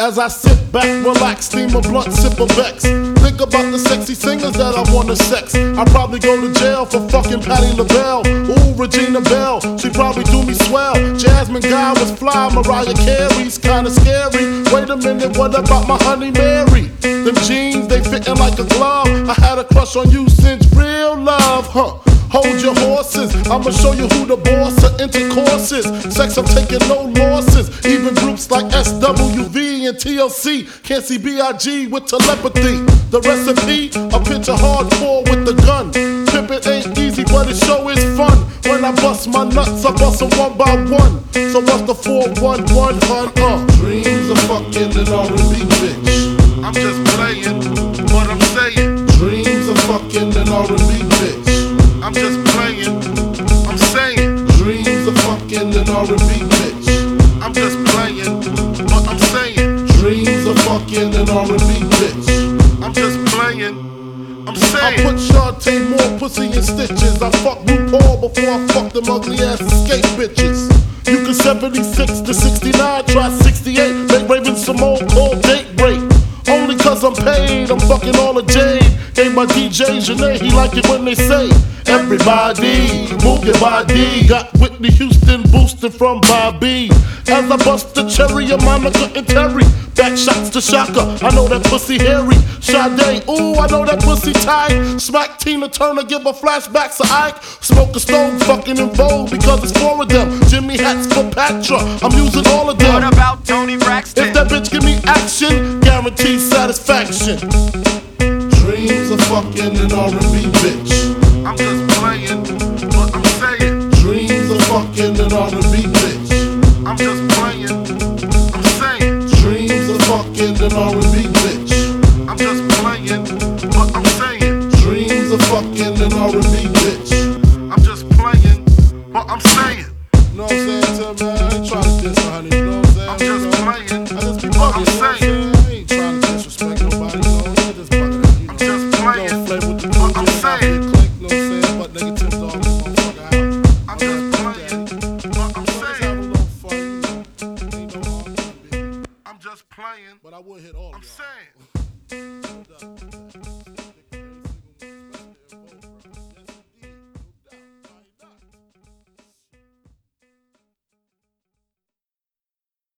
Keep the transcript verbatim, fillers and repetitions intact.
As I sit back, relax, steam a blunt, sip a Vex. Think about the sexy singers that I wanna sex. I probably go to jail for fucking Patti LaBelle. Ooh, Regina Belle, she probably do me swell. Jasmine Guy was fly, Mariah Carey's kinda scary. Wait a minute, what about my honey Mary? Them jeans, they fitting like a glove. I had a crush on you since real love, huh? Hold your horses, I'ma show you who the boss of intercourse is. Sex, I'm taking no losses. Even groups like S W V and T L C can't see B I G with telepathy. The recipe, a picture hardcore with the gun. Pimpin' ain't easy, but it sure is fun. When I bust my nuts, I bust them one by one. So what's the four one one, hun? Uh. Dreams of fucking an R and B bitch. I'm just playing what I'm saying. Dreams of fucking an R and B bitch. I'm just playing, I'm saying. Dreams of fucking an R and B bitch. I'm just playing, but I'm saying. Dreams of fucking an R and B bitch. I'm just playing, I'm saying. I put Shantae more pussy in stitches. I fuck RuPaul before I fuck them ugly ass escape bitches. You can seventy-six to sixty-nine, try sixty-eight. Make Raven Simone call date break. Only cause I'm paid, I'm fucking all the jade. Gave my D J Janae, he like it when they say everybody, move your body. Got Whitney Houston boosted from Bobby. As I bust the cherry of Monica and Terry. Back shots to Shaka, I know that pussy hairy. Sade, ooh, I know that pussy tight. Smack Tina Turner, give her flashbacks to Ike. Smoke a stove, fucking in vogue because it's four of them. Jimmy hats for Patra, I'm using all of them. What about Tony Braxton? If that bitch give me action, guaranteed satisfaction. Dreams of fucking an R and B bitch. I'm just playing what I'm saying. Dreams of fucking an R and B bitch. I'm just playing, I'm saying. Dreams of fucking an R and B bitch. I'm just playing what I'm saying. Dreams of fucking an R and B bitch. I'm just playing what I'm saying. Know what I'm saying to man? I ain't trying to